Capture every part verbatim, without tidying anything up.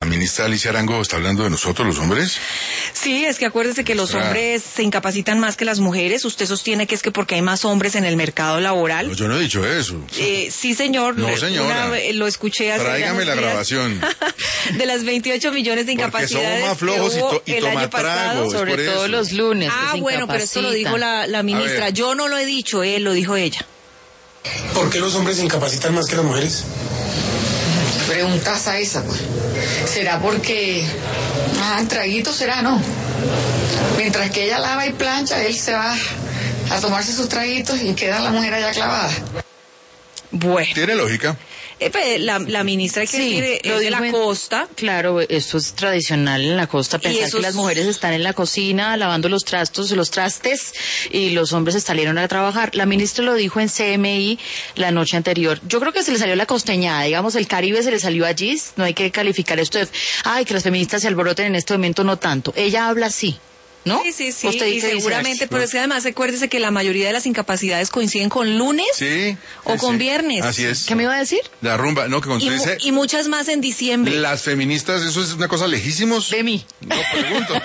La ministra Alicia Arango está hablando de nosotros, los hombres. Sí, es que acuérdese que los hombres se incapacitan más que las mujeres. Usted sostiene que es que porque hay más hombres en el mercado laboral. No, yo no he dicho eso. Eh, sí, señor. No, señora. Una, lo escuché hace Tráigame la días. grabación. De las veintiocho millones de incapacidades. Porque somos más flojos y, to y tomatragos. Sobre todo los lunes. Ah, bueno, pero esto lo dijo la, la ministra. Yo no lo he dicho, él lo dijo ella. ¿Por qué los hombres se incapacitan más que las mujeres? Preguntas a esa, pues. ¿Será porque... Ah, traguito será, ¿no? Mientras que ella lava y plancha, él se va a tomarse sus traguitos y queda la mujer allá clavada. Bueno. Tiene lógica. Eh, la, la ministra que sí, es de la costa. Claro, esto es tradicional en la costa, pensar que las mujeres están en la cocina lavando los trastos, los trastes, y los hombres salieron a trabajar. La ministra lo dijo en C M I la noche anterior. Yo creo que se le salió la costeñada, digamos, el Caribe se le salió allí, no hay que calificar esto de, ay, que las feministas se alboroten en este momento, no tanto. Ella habla así, ¿no? Sí, sí, sí, Usted y dice, seguramente, dice, pero es que además acuérdese que la mayoría de las incapacidades coinciden con lunes sí, o sí, con sí. viernes. Así es. ¿Qué me iba a decir? La rumba, no, que cuando Y, usted dice... y muchas más en diciembre. Las feministas, eso es una cosa lejísimos. De mí. No, pregunto.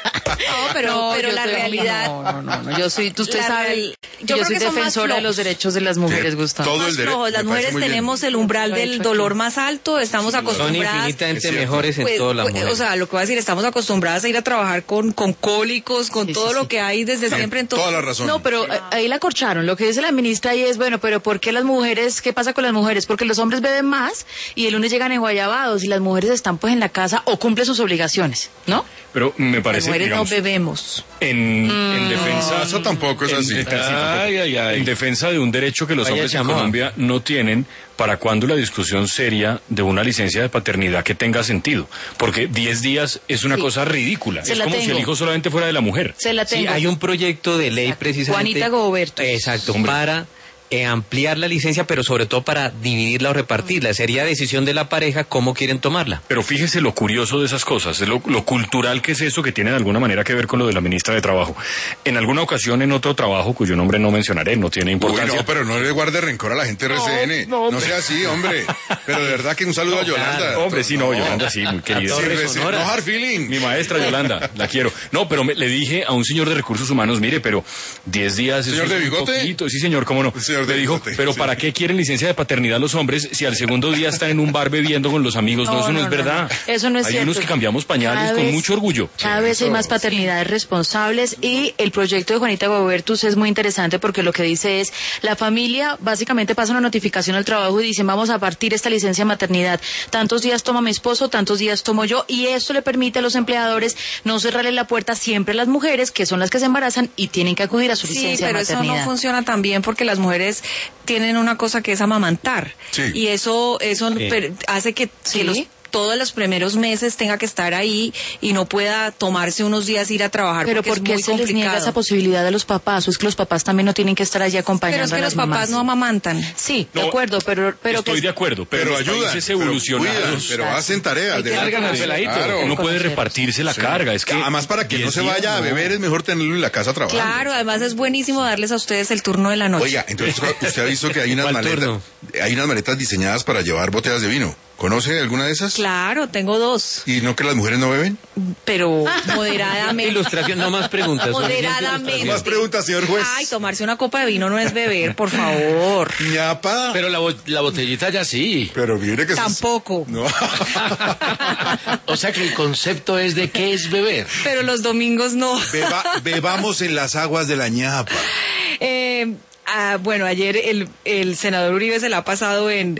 No, pero, No, pero yo la soy- realidad... No, no, no, no, yo soy, usted La sabe, real- yo, yo creo soy que son más defensora de los flojos. derechos de las mujeres, Sí, Gustavo. todo Más el derecho. flojos. Las mujeres tenemos el umbral del dolor más alto, estamos acostumbradas... Son infinitamente Es cierto. mejores en Pues, todas las pues, mujeres. o sea, lo que voy a decir, estamos acostumbradas a ir a trabajar con, con cólicos, con Sí, todo sí, lo sí. que hay desde siempre en todo. Toda la razón. No, pero eh, ahí la corcharon. Lo que dice la ministra ahí es, bueno, pero ¿por qué las mujeres, qué pasa con las mujeres? Porque los hombres beben más y el lunes llegan enguayabados y las mujeres están pues en la casa o cumplen sus obligaciones, ¿no? Pero me Las parece, mujeres digamos, no bebemos. en, en defensa... Eso tampoco es en- así. en- Ay, ay, ay. En defensa de un derecho que los Vaya hombres en llamada. Colombia no tienen, ¿para cuándo la discusión seria de una licencia de paternidad que tenga sentido? Porque diez días es una Sí. cosa ridícula. Se es la como si tengo. el hijo solamente fuera de la mujer. Se la Sí, tengo. hay un proyecto de ley Exacto. precisamente. Juanita Goberto. Exacto, Hombre. para eh, ampliar la licencia, pero sobre todo para dividirla o repartirla. Sería decisión de la pareja cómo quieren tomarla. Pero fíjese lo curioso de esas cosas, es lo, lo cultural que es eso, que tiene de alguna manera que ver con lo de la ministra de Trabajo. En alguna ocasión, en otro trabajo, cuyo nombre no mencionaré, no tiene Uy, importancia. no, pero no le guarde rencor a la gente de R C N. No, No, no, sea así, hombre. Pero de verdad que un saludo a Yolanda. Hombre, sí, no, Yolanda, sí, muy querida. Sí, Torre reci- Sonora. no hard feelings. Mi maestra Yolanda, la quiero. No, pero me- le dije a un señor de recursos humanos, mire, pero diez días es ¿Señor un de bigote? poquito. Sí, señor, cómo no. Señor de le dijo, bigote, pero sí. ¿para qué quieren licencia de paternidad los hombres si al segundo día están en un bar bebiendo con los amigos? No, No, eso no, no, es no, verdad. no. Eso no es hay cierto. unos que cambiamos pañales Cada con vez- mucho orgullo. Cada vez hay más paternidades responsables y el proyecto de Juanita Gobertus es muy interesante porque lo que dice es, la familia básicamente pasa una notificación al trabajo y dicen, vamos a partir esta licencia de maternidad. Tantos días toma mi esposo, tantos días tomo yo, y esto le permite a los empleadores no cerrarle la puerta siempre a las mujeres, que son las que se embarazan y tienen que acudir a su Sí, licencia pero de eso maternidad. no funciona tan bien porque las mujeres tienen una cosa que es amamantar. Sí. Y eso eso Sí. per- hace que, Sí. que los todos los primeros meses tenga que estar ahí y no pueda tomarse unos días ir a trabajar Pero porque ¿por qué es muy se les niega complicado. esa posibilidad a los papás? ¿O es que los papás también no tienen que estar allí acompañando Pero es a que las los papás mamás? no amamantan. Sí, de No, acuerdo, pero... pero Estoy que- de acuerdo, pero, Pero los ayudan. países pero evolucionados... cuidan, pero Exacto. hacen tareas. Hay que de verdad. Cargan al peladito. Claro. Uno puede Conocer. repartirse la Sí. carga. Es que Además, para que no diez se días, vaya a no. beber, es mejor tenerlo en la casa trabajando. Claro, además es buenísimo darles a ustedes el turno de la noche. Oiga, entonces usted ha visto que hay unas ¿Cuál maletas, turno? hay unas maletas diseñadas para llevar botellas de vino. ¿Conoce alguna de esas? Claro, tengo dos, ¿Y no que las mujeres no beben? pero moderadamente. Ilustración, no más preguntas. suficiente Moderadamente. ilustración. Más preguntas, señor juez. Ay, tomarse una copa de vino no es beber, por favor. Ñapa. Pero la, bo- la botellita ya sí. Pero mire que... eso es- Tampoco. No. O sea que el concepto es de qué es beber. Pero los domingos no. Beba- bebamos en las aguas de la ñapa. Eh, ah, bueno, ayer el, el senador Uribe se la ha pasado en,